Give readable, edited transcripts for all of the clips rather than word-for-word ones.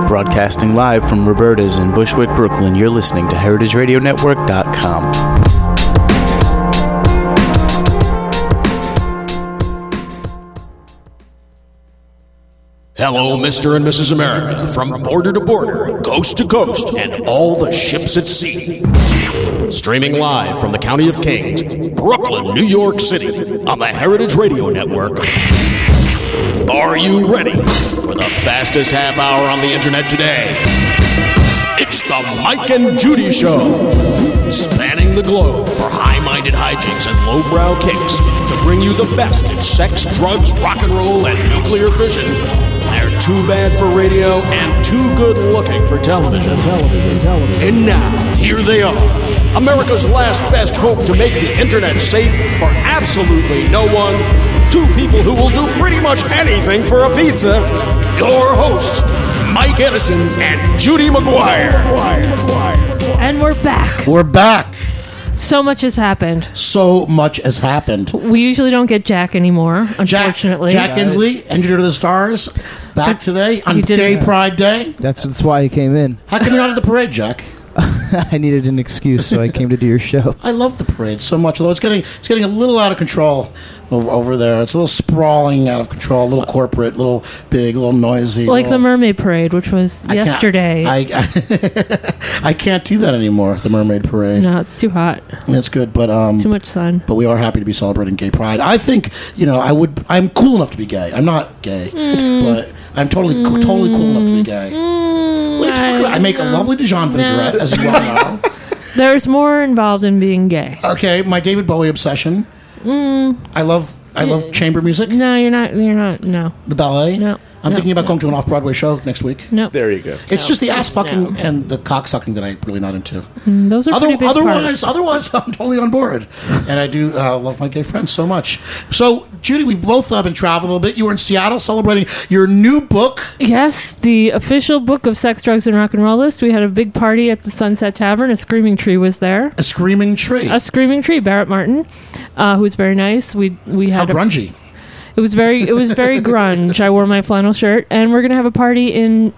Broadcasting live from Roberta's in Bushwick, Brooklyn, you're listening to HeritageRadioNetwork.com. Hello, Mr. and Mrs. America, from border to border, coast to coast, and all the ships at sea. Streaming live from the County of Kings, Brooklyn, New York City, on the Heritage Radio Network. Are you ready for the fastest half hour on the internet today? It's the Mike and Judy Show, spanning the globe for high-minded hijinks and lowbrow kicks to bring you the best in sex, drugs, rock and roll, and nuclear fission. They're too bad for radio and too good-looking for television. And now, here they are, America's last best hope to make the internet safe for absolutely no one. Two people who will do pretty much anything for a pizza. Your hosts, Mike Edison and Judy McGuire. And we're back. We're back. So much has happened. So much has happened. We usually don't get Jack anymore, unfortunately. Jack Inslee, Engineer to the Stars, back today on Gay Pride Day. That's why he came in. How come you're not at the parade, Jack? I needed an excuse, so I came to do your show. I love the parade so much, although it's getting a little out of control over there. It's a little sprawling, out of control, a little corporate, a little big, a little noisy. Like the Mermaid Parade, which was yesterday. I can't do that anymore, the Mermaid Parade. No, it's too hot. It's good, but too much sun. But we are happy to be celebrating Gay Pride. I think, I'm cool enough to be gay. I'm not gay, but I'm totally cool enough to be gay. I make a lovely Dijon vinaigrette, as you well know. There's more involved in being gay. Okay, my David Bowie obsession. I love chamber music. No, you're not. No. The ballet. No. I'm thinking about going to an off-Broadway show next week. No. There you go. It's just the ass-fucking and the cock-sucking that I'm really not into. Those are pretty big parts. Otherwise, I'm totally on board. And I do love my gay friends so much. So, Judy, we've both been traveling a little bit. You were in Seattle celebrating your new book. Yes, the official book of Sex, Drugs, and Rock and Roll list. We had a big party at the Sunset Tavern. A Screaming Tree was there. A Screaming Tree? A Screaming Tree. Barrett Martin, who was very nice. We had How grungy. It was very grunge. I wore my flannel shirt, and we're gonna have a party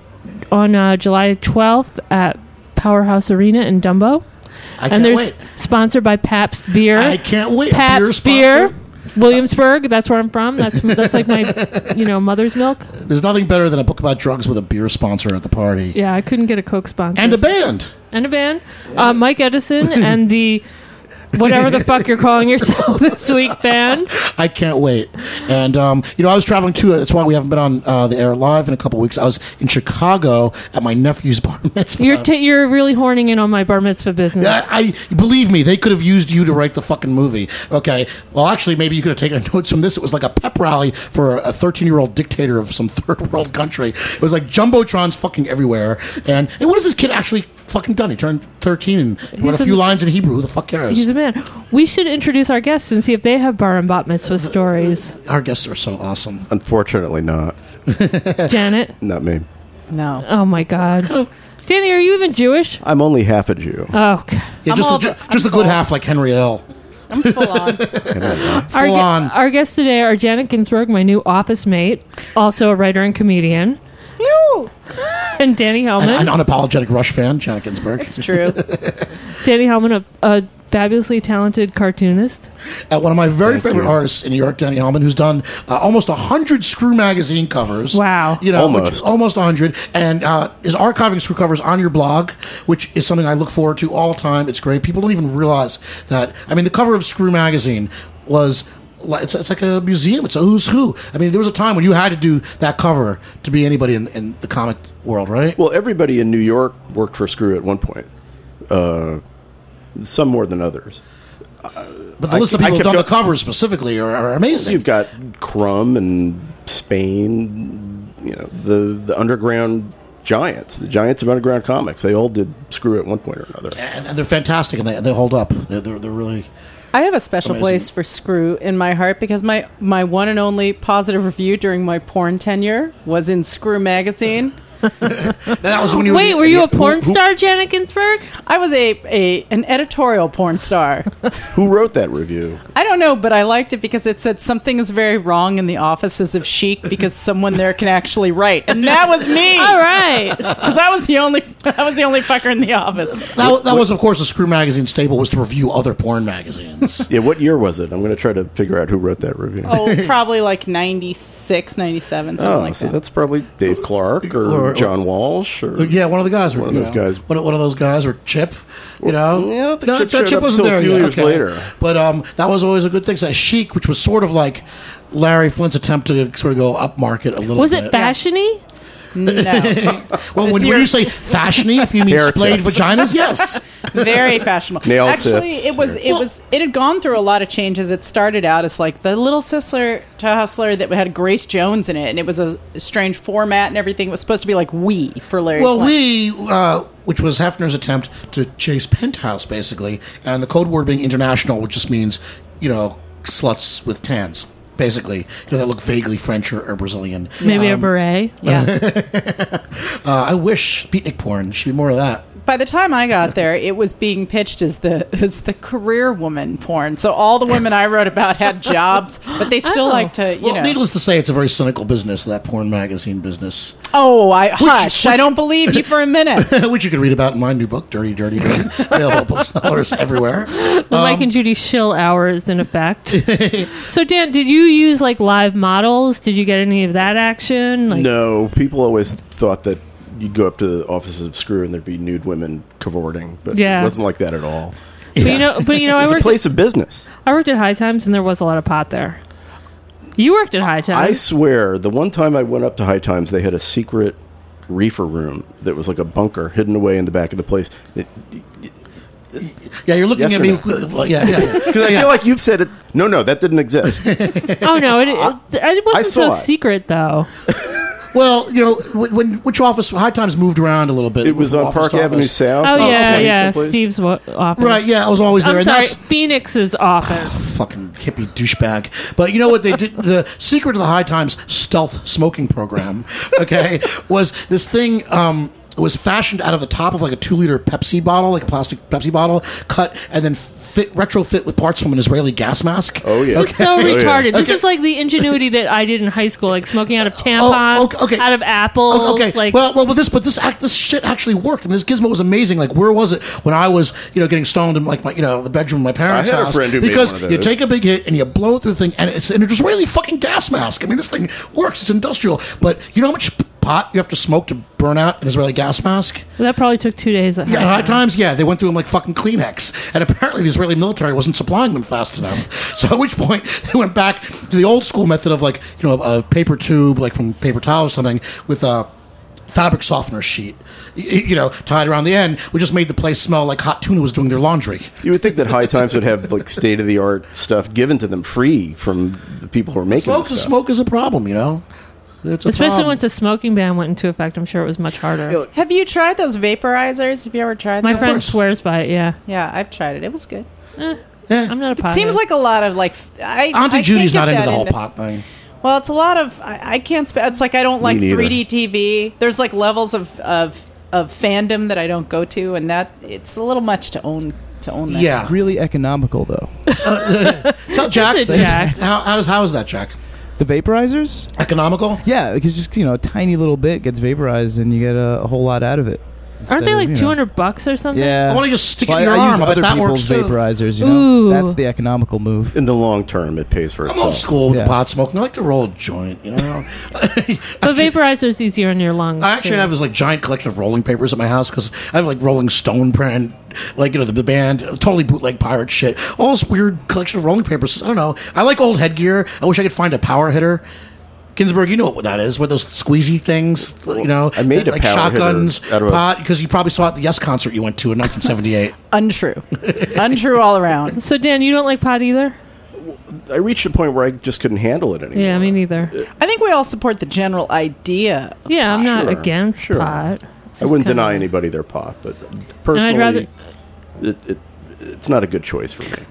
on July 12th at Powerhouse Arena in Dumbo. I can't wait. Sponsored by Pabst Beer. I can't wait. Pabst Beer, Williamsburg. That's where I'm from. That's like my mother's milk. There's nothing better than a book about drugs with a beer sponsor at the party. Yeah, I couldn't get a Coke sponsor. And a band. Mike Edison and the whatever the fuck you're calling yourself this week, band. I can't wait. And, I was traveling too. That's why we haven't been on the air live in a couple of weeks. I was in Chicago at my nephew's bar mitzvah. You're really horning in on my bar mitzvah business. I believe me, they could have used you to write the fucking movie. Okay. Well, actually, maybe you could have taken notes from this. It was like a pep rally for a 13-year-old dictator of some third world country. It was like jumbotrons fucking everywhere. And what has this kid actually fucking done? He turned 13 and wrote a few lines in Hebrew. Who the fuck cares? He's a man. We should introduce our guests and see if they have bar and bat mitzvah stories. Our guests are so awesome. Unfortunately not. Janet? Not me. No. Oh my God. Danny, are you even Jewish? I'm only half a Jew. Oh, okay. Yeah, just a good half like Henry L. I'm full on. Our guests today are Janet Ginsburg, my new office mate, also a writer and comedian. No. And Danny Hellman. An unapologetic Rush fan, Janet Ginsburg. It's true. Danny Hellman, a fabulously talented cartoonist. One of my very favorite artists in New York, Danny Hellman, who's done almost 100 Screw magazine covers. Wow. Almost 100. And is archiving Screw covers on your blog, which is something I look forward to all the time. It's great. People don't even realize that. I mean, the cover of Screw magazine was... It's like a museum. It's a who's who. I mean, there was a time when you had to do that cover to be anybody in the comic world, right? Well, everybody in New York worked for Screw at one point. Some more than others. But the list of people who've done the covers specifically are amazing. You've got Crumb and Spain, the underground giants, the giants of underground comics. They all did Screw at one point or another. And they're fantastic, and they hold up. They're really... I have a special place for Screw in my heart because my one and only positive review during my porn tenure was in Screw magazine. That was when you Wait, were you a porn star, Janet Ginsburg? I was an editorial porn star. Who wrote that review? I don't know, but I liked it because it said something is very wrong in the offices of Chic because someone there can actually write, and that was me. All right. Because I was the only fucker in the office. That was, of course, a Screw Magazine staple was to review other porn magazines. Yeah, what year was it? I'm going to try to figure out who wrote that review. Oh, probably like 96, 97, something like so that. that's probably Dave Clark or John Walsh. Or Yeah, one of the guys. One of those guys. One of those guys, or Chip. You know, Yeah, I don't think Chip showed up wasn't till there a few yet. years later. But that was always a good thing. So Chic, which was sort of like Larry Flint's attempt to sort of go upmarket a little Was bit. it fashiony? No. Well, when you say fashiony, if you mean Hair splayed tips. vaginas, yes. Very fashionable. Nail Actually, tips. it had gone through a lot of changes. It started out as like the Little Sister to Hustler that had Grace Jones in it, and it was a strange format and everything. It was supposed to be like We for Larry Well, Flint. which was Hefner's attempt to chase Penthouse, basically, and the code word being international, which just means, sluts with tans. Basically, that look vaguely French or Brazilian. Maybe a beret? Yeah. I wish beatnik porn should be more of that. By the time I got there, it was being pitched as the career woman porn. So all the women I wrote about had jobs, but they still like to, Needless to say, it's a very cynical business, that porn magazine business. Oh, hush! I don't believe you for a minute. Which you can read about in my new book, Dirty, Dirty, Dirty. Available at booksellers everywhere. The Mike and Judy shill hours in effect. So, Dan, did you use like live models? Did you get any of that action? No, people always thought that you'd go up to the offices of Screw and there'd be nude women cavorting, but Yeah. it wasn't like that at all. But It's a place of business. I worked at High Times, and there was a lot of pot there. You worked at High I Times. swear, the one time I went up to High Times, they had a secret reefer room that was like a bunker hidden away in the back of the place. Yeah, you're looking Yes at or me. no? Well, yeah. Because I feel like you've said it. No, that didn't exist. Oh no, it wasn't so saw it. secret though. Well, which office? High Times moved around a little bit. It was on Office Park to Avenue office. South. Oh yeah, okay, yeah. someplace. Steve's office. Right, yeah, I was always there. I'm and sorry, that's Phoenix's office. fucking hippie douchebag. But you know what they did? The secret of the High Times stealth smoking program, okay, was this thing. It was fashioned out of the top of like a 2-liter Pepsi bottle, like a plastic Pepsi bottle, cut and then retrofit with parts from an Israeli gas mask. Oh yeah. This is so yeah. retarded. This Okay. is like the ingenuity that I did in high school, like smoking out of tampons, okay. out of apples. Okay. Like, This shit actually worked. I mean, this gizmo was amazing. Like, where was it when I was, getting stoned in like my, the bedroom of my parents' I had a house? friend who made Because one of you those. take a big hit and you blow it through the thing, and it's an Israeli fucking gas mask. I mean, this thing works. It's industrial. But you know how much pot you have to smoke to burn out an Israeli gas mask? that probably took 2 days. At Yeah, at High Times, they went through them like fucking Kleenex. And apparently the Israeli military wasn't supplying them fast enough. So at which point they went back to the old school method of like, a paper tube, like from paper towel or something, with a fabric softener sheet, tied around the end. We just made the place smell like Hot Tuna was doing their laundry. You would think that High Times would have like state of the art stuff given to them free from the people who are making Smoke, this stuff. smoke is a problem, It's a Especially problem. once the smoking ban went into effect, I'm sure it was much harder. Have you tried those vaporizers? Have you ever tried My those? friend swears by it. Yeah, Yeah, I've tried it. It was good. I'm not a It pothead. seems like a lot of like. Auntie Judy's not into the whole pot. pot thing. Well, it's a lot of. I can't. It's like I don't like neither. 3D TV. There's like levels of fandom that I don't go to, and that it's a little much to own. That. Yeah. Really economical though. Tell Jack. Is it, Jack? How is that, Jack? The vaporizers? Economical? Yeah, because just a tiny little bit gets vaporized and you get a whole lot out of it. Aren't they Instead like of, $200 or something? Yeah. I want to just stick it Well, in your I use arm. I bet other that people's works too. vaporizers. Ooh. That's the economical move. In the long term, it pays for I'm itself. old school with Yeah. the pot smoking. I like to roll a joint, But vaporizer's easier on your lungs. I actually too. have this like giant collection of rolling papers at my house because I have like Rolling Stone brand, like the band, totally bootleg pirate shit. All this weird collection of rolling papers. I don't know. I like old headgear. I wish I could find a power hitter. Ginsburg, you know what that is? What those squeezy things, I made a like power shotguns, hitter out of a- pot, because you probably saw it at the Yes concert you went to in 1978. Untrue. Untrue all around. So, Dan, you don't like pot either? I reached a point where I just couldn't handle it anymore. Yeah, me neither. I think we all support the general idea. Yeah, I'm not Sure, against sure. pot. I wouldn't deny any. anybody their pot, but personally, rather- it's not a good choice for me.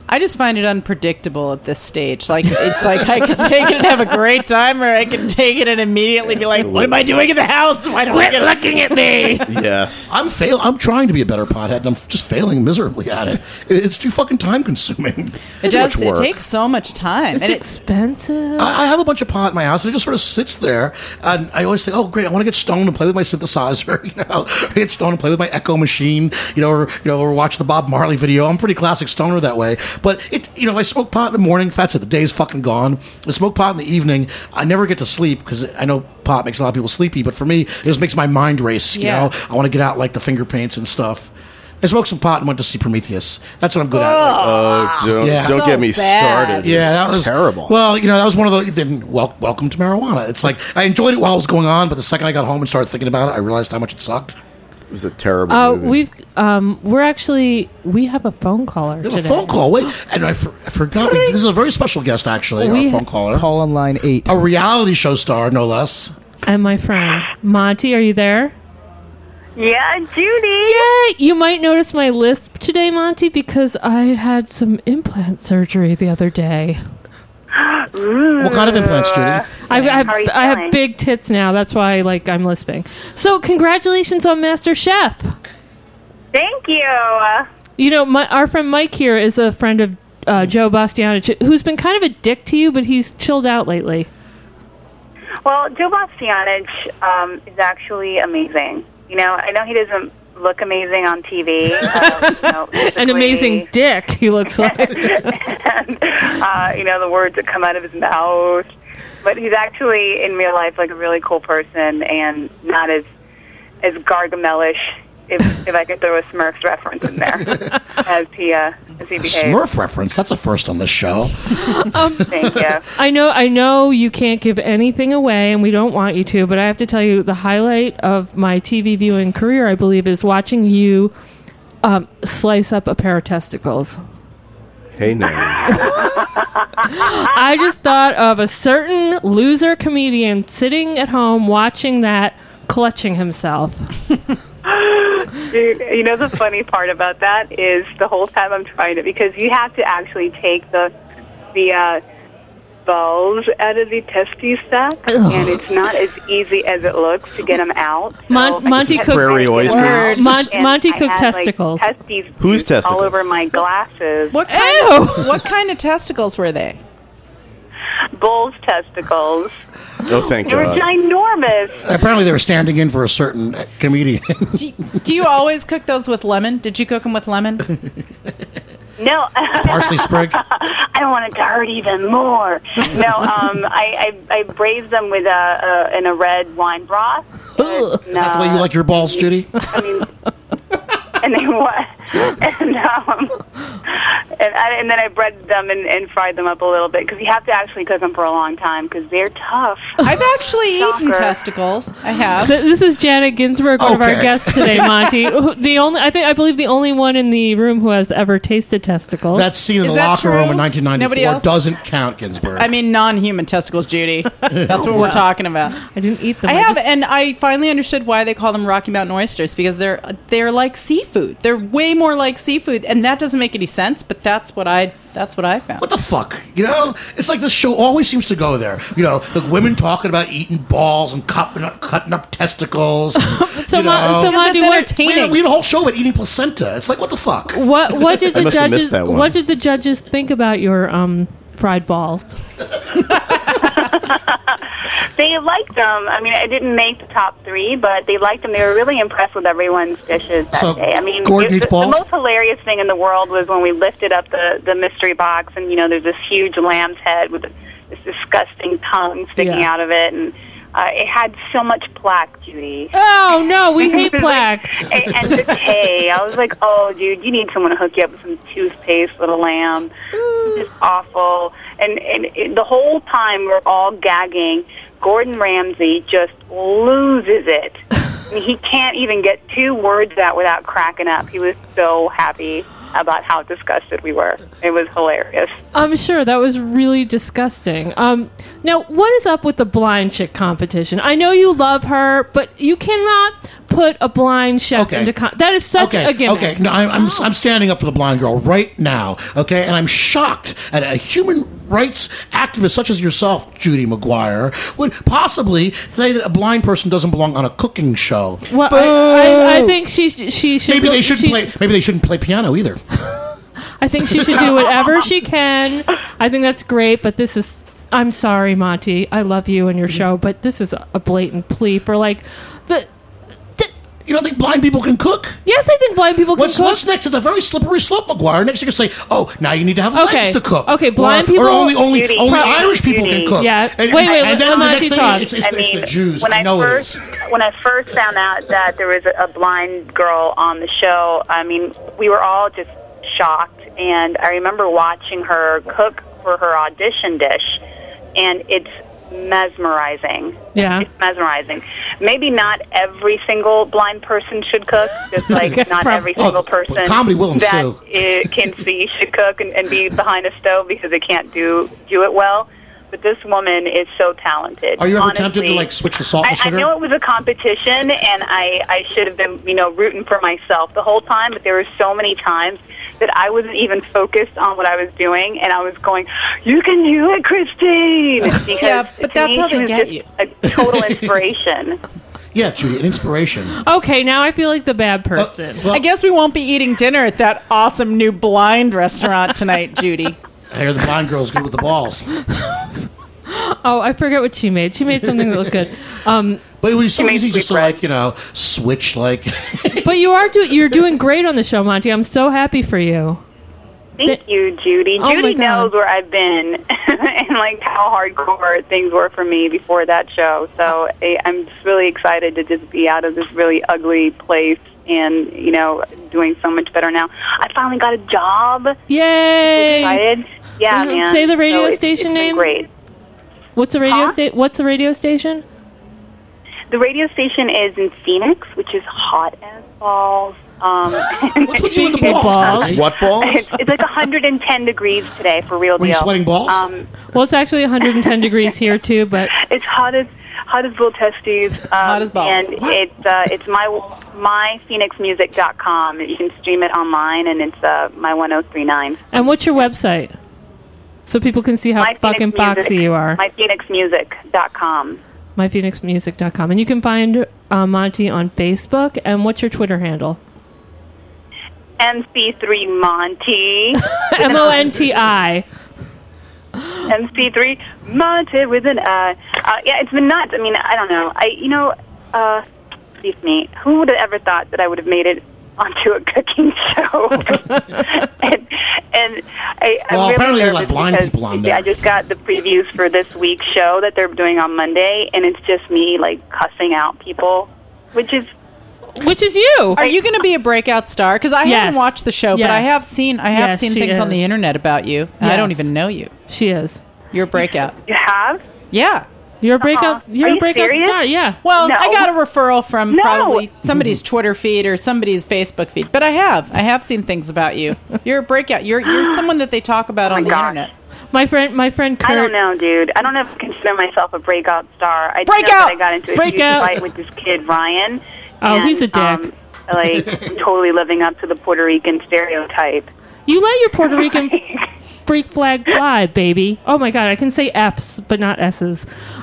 I just find it unpredictable at this stage. Like, it's like I can take it and have a great time, or I can take it and immediately be like, what am I doing in the house? Why don't I get looking at me. Yes. I'm trying to be a better pothead, and I'm just failing miserably at it. It's too fucking time consuming. It does. much It work. takes so much time, It's and it's expensive. I have a bunch of pot in my house, and it just sort of sits there. And I always think, oh, great, I want to get stoned and play with my synthesizer. Get stoned and play with my Echo machine. Or watch the Bob Marley video. I'm a pretty classic stoner that way. But I smoke pot in the morning. That's it. The day's fucking gone. I smoke pot in the evening. I never get to sleep because I know pot makes a lot of people sleepy. But for me, it just makes my mind race. Yeah. I want to get out like the finger paints and stuff. I smoked some pot and went to see Prometheus. That's what I'm good at. Oh, Yeah. don't So get me bad. started. Yeah, that was terrible. Well, that was one of the. Then welcome to marijuana. It's like I enjoyed it while it was going on, but the second I got home and started thinking about it, I realized how much it sucked. It was a terrible movie. We have a phone caller There's today. a phone call. Wait, and I forgot. This is a very special guest, actually. Our phone caller, Call on line 8. a reality show star, no less. And my friend Monty, are you there? Yeah, Judy. Yay! You might notice my lisp today, Monty, because I had some implant surgery the other day. What kind of implants, Judy? I How are you have feeling? big tits now. That's why I'm lisping. So congratulations on Master Chef. Thank you. Our friend Mike here is a friend of Joe Bastianich, who's been kind of a dick to you, but he's chilled out lately. Well, Joe Bastianich is actually amazing. I know he doesn't look amazing on TV. An physically. amazing dick, he looks like. And, the words that come out of his mouth. But he's actually, in real life, like a really cool person and not as Gargamelish, if I could throw a Smurfs reference in there, as he behaves. Smurf reference. That's a first on this show. Thank you. I know you can't give anything away, and we don't want you to, but I have to tell you, the highlight of my TV viewing career, I believe, is watching you slice up a pair of testicles. Hey, now. I just thought of a certain loser comedian sitting at home watching that, clutching himself. Dude, the funny part about that is the whole time I'm trying to, because you have to actually take the balls out of the testes sack, and it's not as easy as it looks to get them out. So Monty This is cooked prairie oysters. Monty I cooked had, testicles. Testes Whose testicles? all over my glasses. what kind of testicles were they? Bull's testicles. Oh, thank They were God. ginormous. Apparently, they were standing in for a certain comedian. Do you always cook those with lemon? Did you cook them with lemon? No. Parsley sprig. I want it to hurt even more. No, I braised them with in a red wine broth. Ugh. Is that the way you like your balls, Judy? And they what? And then I breaded them and fried them up a little bit, because you have to actually cook them for a long time because they're tough. I've actually eaten Shocker. testicles. I have. This is Janet Ginsburg, one of our Okay. guests today, Monty. I believe the only one in the room who has ever tasted testicles. That scene in Is the that locker room true? in Nobody 1994 else? doesn't count, Ginsburg. I mean, non-human testicles, Judy. That's what we're talking about. I didn't eat them. I have, just- and I finally understood why they call them Rocky Mountain oysters, because they're like seafood. They're way more like seafood, and that doesn't make any sense. But that's what I found. What the fuck? It's like this show always seems to go there. The women talking about eating balls and cutting up testicles. So Monty, it's what, entertaining. We had a whole show about eating placenta. It's like, what the fuck? what did I the must have missed judges? that one. What did the judges think about your fried balls? They liked them. I mean, I didn't make the top 3, but they liked them. They were really impressed with everyone's dishes that So, day. I mean, Gordon eats the balls? most hilarious thing in the world was when we lifted up the mystery box, and there's this huge lamb's head with this disgusting tongue sticking Yeah. out of it, and it had so much plaque, Judy. Oh no, we hate It was like- plaque. and decay. I was like, oh, dude, you need someone to hook you up with some toothpaste, little lamb. It's just awful. And the whole time we're all gagging. Gordon Ramsay just loses it. I mean, he can't even get 2 words out without cracking up. He was so happy about how disgusted we were. It was hilarious. I'm sure that was really disgusting. Now, what is up with the blind chick competition? I know you love her, but you cannot put a blind chef into that is such a gimmick. Okay, no, I'm standing up for the blind girl right now. Okay, and I'm shocked at a human rights activist such as yourself, Judy McGuire, would possibly say that a blind person doesn't belong on a cooking show. Well, I think she should. Maybe they shouldn't play. Maybe they shouldn't play piano either. I think she should do whatever she can. I think that's great, but this is. I'm sorry, Monty. I love you and your show, but this is a blatant plea for like the. You don't think blind people can cook? Yes, I think blind people can cook. What's next? It's a very slippery slope, McGuire. Next, you can say, "Oh, now you need to have legs to cook." Okay, blind people, or only Irish people can cook. Yeah. And, wait. And then the Monty next thing, talk. it's the Jews. When I first found out that there was a blind girl on the show, I mean, we were all just shocked. And I remember watching her cook for her audition dish, and it's mesmerizing. Yeah. It's mesmerizing. Maybe not every single blind person should cook, just like not every single person comedy will ensue. that can see should cook and be behind a stove because they can't do it well. But this woman is so talented. Are you ever Honestly, tempted to like switch the salt and sugar? I know it was a competition, and I should have been rooting for myself the whole time. But there were so many times that I wasn't even focused on what I was doing, and I was going, "You can do it, Christine!" Because yeah, but that's how they get you. A total inspiration. Yeah, Judy, an inspiration. Okay, now I feel like the bad person. I guess we won't be eating dinner at that awesome new blind restaurant tonight, Judy. I hear the blind girl's good with the balls. Oh, I forget what she made. She made something that looked good. But it was so easy just to switch like. But you're doing great on the show, Monty. I'm so happy for you. Thank you, Judy. Oh Judy knows where I've been and like how hardcore things were for me before that show. So I'm just really excited to just be out of this really ugly place and doing so much better now. I finally got a job. Yay! I'm excited. Yeah, man. Say the radio station it's name. Great. What's the radio station? What's the radio station? The radio station is in Phoenix, which is hot as balls. What's with you and the balls? What balls? It's like 110 degrees today for real deal. Were you sweating balls? Well, it's actually 110 degrees here too, but it's hot as little testes. Hot as balls. And it's myphoenixmusic.com. You can stream it online, and it's my 1039. And what's your website? So people can see how fucking foxy you are. myphoenixmusic.com. myphoenixmusic.com. And you can find Monty on Facebook. And what's your Twitter handle? MC3 Monty. MONTI. MC3 Monty with an I. Yeah, it's been nuts. I mean, I don't know. Excuse me. Who would have ever thought that I would have made it onto a cooking show? and I'm really apparently they nervous let blind because people on there. I just got the previews for this week's show that they're doing on Monday, and it's just me like cussing out people, which is you. Are you going to be a breakout star? Because I haven't watched the show, but I have seen she things on is. the internet about you. And I don't even know you. She is. You're a breakout. You have? Yeah. You're a breakout. You're Are a you breakout serious? star. Yeah. Well, No. I got a referral from No. probably somebody's Twitter feed or somebody's Facebook feed, but I have seen things about you. You're a breakout. You're someone that they talk about on the gosh. internet. My friend Kurt. I don't know, dude. I don't know if I consider myself a breakout star. I Break just know out! that I got into a huge Breakout! fight with this kid, Ryan. Oh, and, he's a dick. Like, totally living up to the Puerto Rican stereotype. You let your Puerto Rican freak flag fly, baby. Oh my God, I can say F's, but not S's.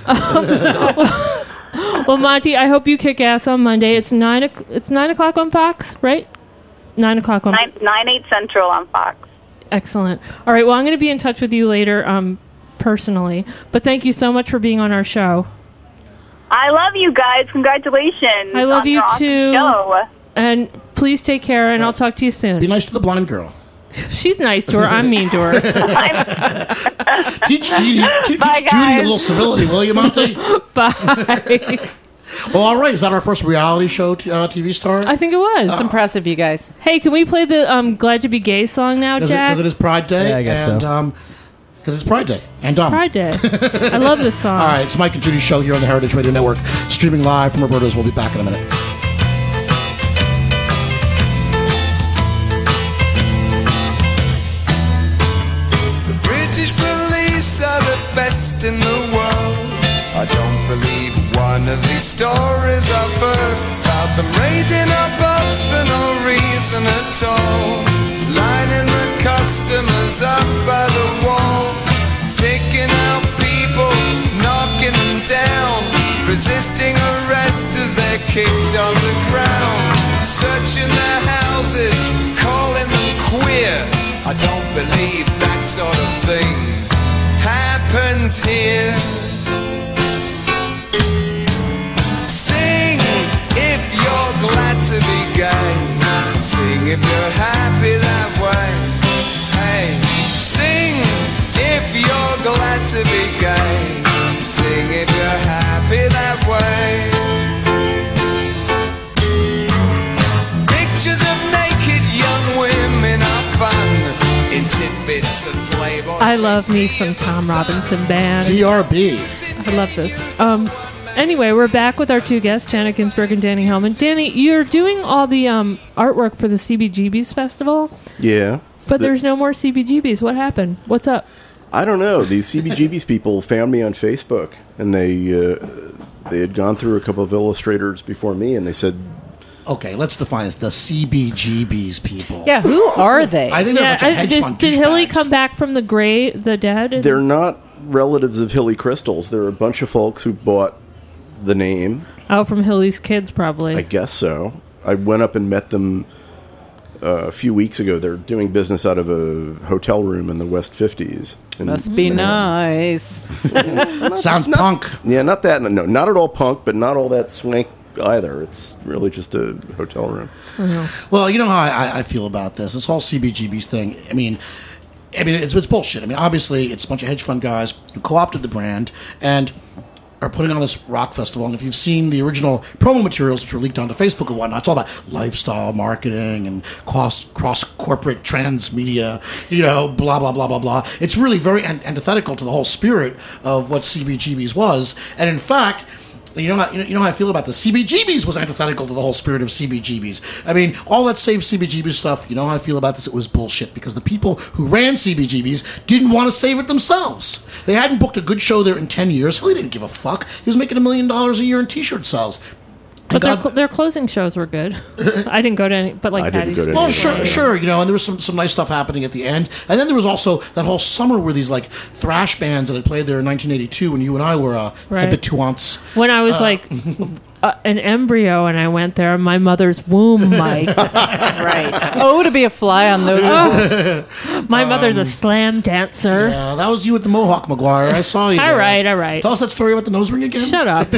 Well, Monty, I hope you kick ass on Monday. It's 9 o'clock on Fox, right? 9 o'clock on 9/8 Central on Fox. Excellent. All right, well, I'm going to be in touch with you later personally. But thank you so much for being on our show. I love you guys. Congratulations. I love on you your awesome too. show. And please take care, and I'll talk to you soon. Be nice to the blind girl. She's nice to her. I'm mean to her. Teach Judy guys. a little civility, will you, Monty? Bye. Well, all right. Is that our first reality show TV star? I think it was. It's impressive, you guys. Hey, can we play the Glad to Be Gay song now, Jack? Because it is Pride Day. Yeah, I guess and, so. Because it's Pride Day. And Pride Day. I love this song. All right, it's Mike and Judy's show here on the Heritage Radio Network, streaming live from Roberto's. We'll be back in a minute. The British police are the best in the world. I don't believe one None of these stories I've heard about them raiding our pubs for no reason at all, lining the customers up by the wall, picking out people, knocking them down, resisting arrest as they're kicked on the ground, searching their houses, calling them queer. I don't believe that sort of thing happens here. Sing if you're glad to be gay, sing if you're happy that way. Hey, sing if you're glad to be gay, sing if you're happy that way. Pictures of naked young women are fun in tidbits of Playboy. I love me some Tom Robinson Band. TRB. I love this. Anyway, we're back with our two guests, Janet Ginsburg and Danny Hellman. Danny, you're doing all the artwork for the CBGB's festival, Yeah. but there's no more CBGB's. What happened? What's up? I don't know. These CBGB's people found me on Facebook, and they had gone through a couple of illustrators before me, and they said, Okay, let's define this. The CBGB's people. Yeah, who are they? I think they're a bunch of hedge fund did Hilly douchebags. come back from the dead? they're not relatives of Hilly Crystals. They're a bunch of folks who bought the name. Oh, from Hilly's kids, probably. I guess so. I went up and met them a few weeks ago. They're doing business out of a hotel room in the West 50s. Must be nice. Sounds punk. Yeah, not that. No, not at all punk, but not all that swank either. It's really just a hotel room. Well, you know how I feel about this whole CBGB's thing. I mean, it's bullshit. I mean, obviously, it's a bunch of hedge fund guys who co-opted the brand and are putting on this rock festival. And if you've seen the original promo materials, which were leaked onto Facebook and whatnot, it's all about lifestyle marketing and cross-corporate transmedia, blah, blah, blah, blah, blah. It's really very antithetical to the whole spirit of what CBGB's was. And in fact, you know how I feel about this. CBGB's was antithetical to the whole spirit of CBGB's. I mean, all that Save CBGB's stuff, you know how I feel about this? It was bullshit because the people who ran CBGB's didn't want to save it themselves. They hadn't booked a good show there in 10 years. He didn't give a fuck. He was making $1 million a year in T-shirt sales. But their closing shows were good. I didn't go to any, but like I didn't go to Well, any. sure, and there was some nice stuff happening at the end, and then there was also that whole summer where these like thrash bands that had played there in 1982 when you and I were habituants. When I was like an embryo and I went there, my mother's womb, Mike. Right. Oh, to be a fly on those walls. My mother's a slam dancer. Yeah, that was you at the Mohawk, McGuire. I saw you. All there. right. Tell us that story about the nose ring again. Shut up.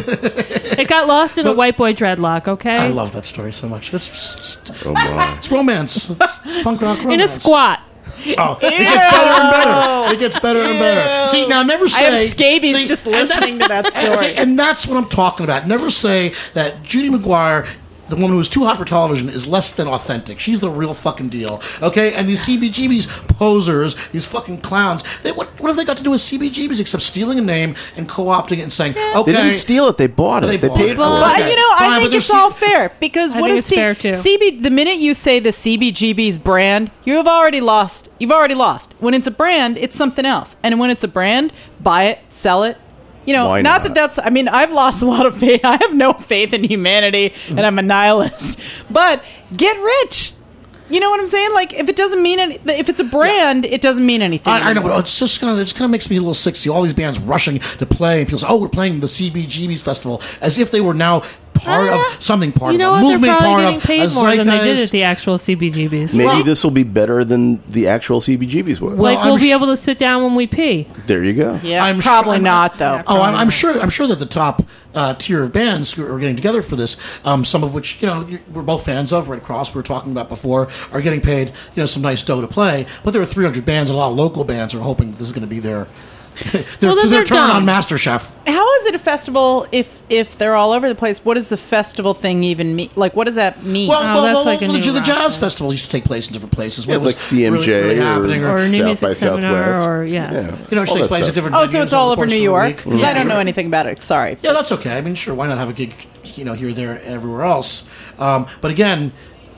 It got lost in a white boy dreadlock, okay? I love that story so much. It's Oh my! it's romance. It's punk rock romance. In a squat. Oh, it gets better and better. It gets better and better. See, now never say... I have scabies just listening to that story. And that's what I'm talking about. Never say that Judy McGuire, the woman who is too hot for television, is less than authentic. She's the real fucking deal, okay? And these CBGB's posers, these fucking clowns, what have they got to do with CBGB's except stealing a name and co-opting it and saying, okay... They didn't steal it. They bought it. They bought paid it. for Well, it. But Okay, I fine, think but it's all fair because I what think is it's fair, too. the minute you say the CBGB's brand, you've already lost. You've already lost. When it's a brand, it's something else, and when it's a brand, buy it, sell it. Why not not? that's. I mean, I've lost a lot of faith. I have no faith in humanity, and I'm a nihilist. But get rich. You know what I'm saying? Like, if it doesn't mean if it's a brand, it doesn't mean anything. I know, anymore. but it's just kind of makes me a little sick. See all these bands rushing to play, and people say, "Oh, we're playing the CBGB's festival," as if they were now part of something, part You know of a what? movement, They're part probably of getting a paid more than they did zeitgeist. at the actual CBGB's. Maybe Well- this will be better than the actual CBGB's was. Well, Like, we'll I'm be sh- able to sit down when we pee. There you go. Yeah, I'm probably sure- not though. Yeah. Oh, I'm sure that the top tier of bands who are getting together for this, some of which we're both fans of, Red Cross we were talking about before, are getting paid some nice dough to play. But there are 300 bands, and a lot of local bands are hoping that this is going to be their Well, then their they're turn on dumb. MasterChef. How is it a festival if they're all over the place? What does the festival thing even mean? Like, what does that mean? that's like a new the rock jazz thing. festival used to take place in different places. Yeah, it's What like was CMJ really happening, Or New South Music by Seminar, Southwest. or, yeah. it All takes that place at stuff. different Oh, so venues it's all over over the New course of the York? week. Because I don't know anything about it. Sorry. Yeah, that's okay. I mean, sure, why not have a gig, here, there, and everywhere else? But again,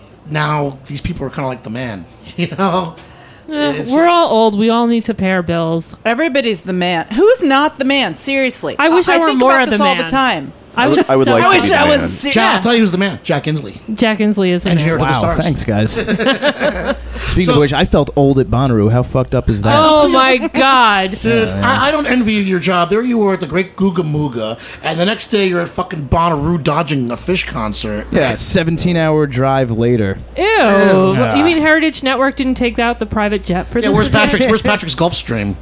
now these people are kind of like the man, It's- We're all old. We all need to pay our bills. Everybody's the man. Who's not the man? Seriously. I wish I were think more about of this the all man. the time. I would like to I be wish the I man. was. Jack, I'll tell you who's the man. Jack Inslee, Jack Inslee is the engineer man. to the Wow, stars. thanks, guys. Speaking So- of which, I felt old at Bonnaroo. How fucked up is that? Oh my God! Dude, I don't envy you your job. There you were at the Great Googa Mooga, and the next day you're at fucking Bonnaroo dodging a Fish concert. Yeah, 17-hour drive later. Ew! You mean Heritage Network didn't take out the private jet for Yeah, this? where's event? Patrick's Gulfstream?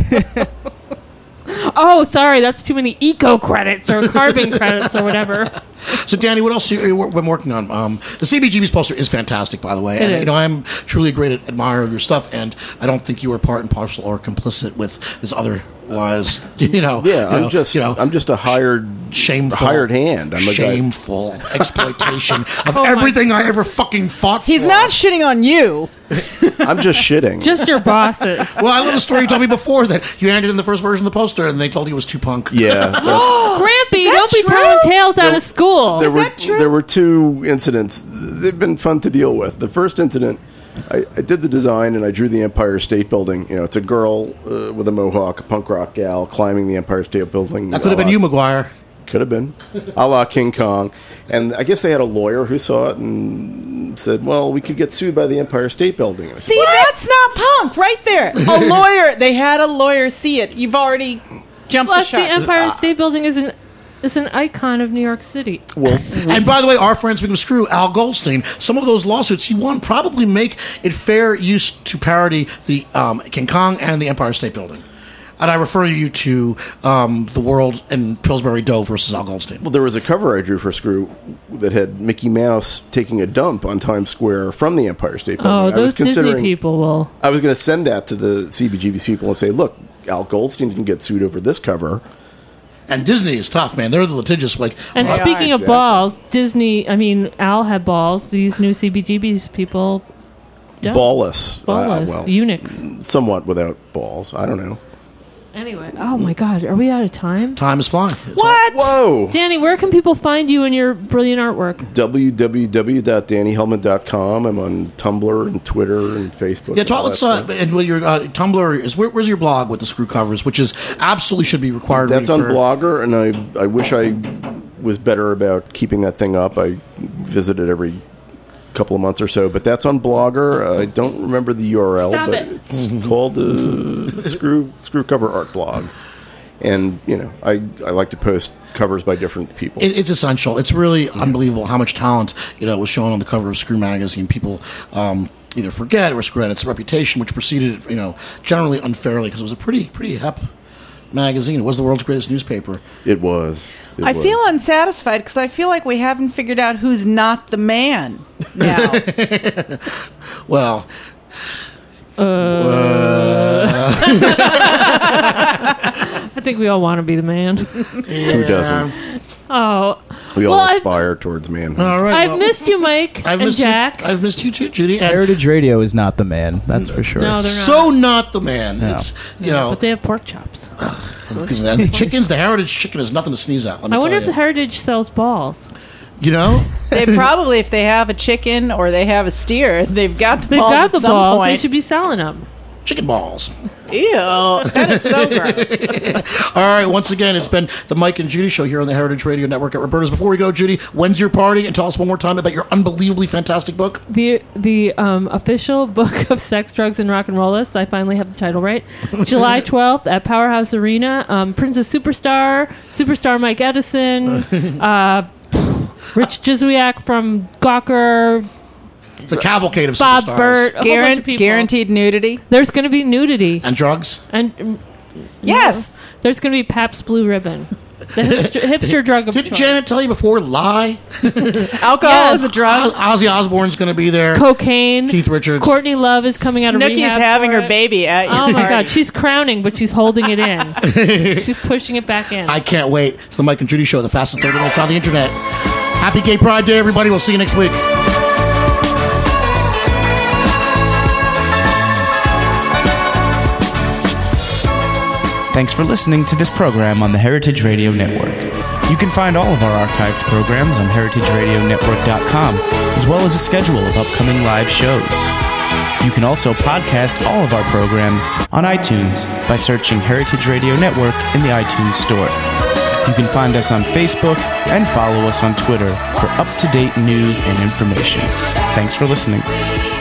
Oh, sorry, that's too many eco credits or carbon credits or whatever. So, Danny, what else have you been working on? The CBGB's poster is fantastic, by the way. It And, is. I'm truly a great admirer of your stuff, and I don't think you were part and parcel or complicit with this otherwise, I'm just a hired hand. I'm a guy. shameful exploitation of everything I ever fucking fought for. He's not shitting on you. I'm just shitting. Just your bosses. Well, I love the story you told me before that you handed in the first version of the poster, and they told you it was too punk. Yeah. that's- Grampy, that don't be true? telling tales out of school. There were two incidents. They've been fun to deal with. The first incident, I did the design and I drew the Empire State Building. It's a girl with a mohawk, a punk rock gal climbing the Empire State Building. That could have been you, McGuire. Could have been, a la King Kong. And I guess they had a lawyer who saw it and said, well, we could get sued by the Empire State Building. And I said, See, that's not punk right there. A lawyer. They had a lawyer see it. You've already jumped Plus, the the shark. Empire State Building is an icon of New York City. well, And by the way, our friend, speaking of Screw, Al Goldstein, some of those lawsuits he won probably make it fair use to parody the King Kong and the Empire State Building. And I refer you to The World and Pillsbury Doe versus Al Goldstein. well, there was a cover I drew for Screw that had Mickey Mouse taking a dump on Times Square from the Empire State Building. Oh, I was those Disney considering people will. I was going to send that to the CBGB's people and say, look, Al Goldstein didn't get sued over this cover. And Disney is tough, man. They're the litigious. Like, And They speaking are. of balls, Al had balls. These new CBGB's people don't. Ballless. Ballless. Eunuchs. Somewhat without balls. I don't know. Anyway, oh my God, are we out of time? time is flying. What? Whoa! Danny, where can people find you and your brilliant artwork? www.dannyhelmet.com. I'm on Tumblr and Twitter and Facebook. Yeah, and all let's. that stuff. And with your Tumblr is where's your blog with the screw covers, which is absolutely should be required. That's on reading for- Blogger, and I wish I was better about keeping that thing up. I visit it every couple of months or so, but that's on Blogger. I don't remember the URL, Stop but it. it's called Screw Cover Art Blog. And I like to post covers by different people. It's essential. It's really unbelievable how much talent was shown on the cover of Screw magazine. People either forget or discredit its reputation, which preceded it, generally unfairly because it was a pretty hep magazine. It was the world's greatest newspaper. It was. I feel unsatisfied because I feel like we haven't figured out who's not the man now. Well, I think we all want to be the man. Who doesn't? Oh, We all Well, I've- aspire towards man. all right. I've missed you, Mike I've and missed Jack. You. I've missed you too, Judy. And Heritage Radio is not the man, that's for sure. No, they're not. so not the man. No. It's But they have pork chops. the chickens. The heritage chicken is nothing to sneeze at. Let me I wonder tell if the Heritage sells balls. They probably, if they have a chicken or they have a steer, they've got the They've balls got at the some balls. They point. should be selling them. chicken balls. Ew, that is so gross. All right, once again, it's been the Mike and Judy Show here on the Heritage Radio Network at Roberta's. Before we go, Judy, when's your party? And tell us one more time about your unbelievably fantastic book. The official book of sex, drugs, and rock and rollists. I finally have the title right. July 12th at Powerhouse Arena. Princess Superstar Mike Edison, Rich Jizwiak from Gawker, It's a cavalcade of Bob superstars. Burt, a whole bunch of people. Guaranteed nudity. There's going to be nudity And drugs. and Yes. there's going to be Pabst Blue Ribbon, the hipster drug of Did choice. Janet tell you before? Lie. Alcohol Yes. is a drug. Ozzy Osbourne's going to be there. Cocaine. Keith Richards. Courtney Love is coming out of Snooki's rehab. having for her it. baby at your Oh my party. God, she's crowning, but she's holding it in. She's pushing it back in. I can't wait. It's the Mike and Judy Show, the fastest 30 minutes on the internet. Happy Gay Pride Day, everybody. We'll see you next week. Thanks for listening to this program on the Heritage Radio Network. You can find all of our archived programs on heritageradionetwork.com, as well as a schedule of upcoming live shows. You can also podcast all of our programs on iTunes by searching Heritage Radio Network in the iTunes Store. You can find us on Facebook and follow us on Twitter for up-to-date news and information. Thanks for listening.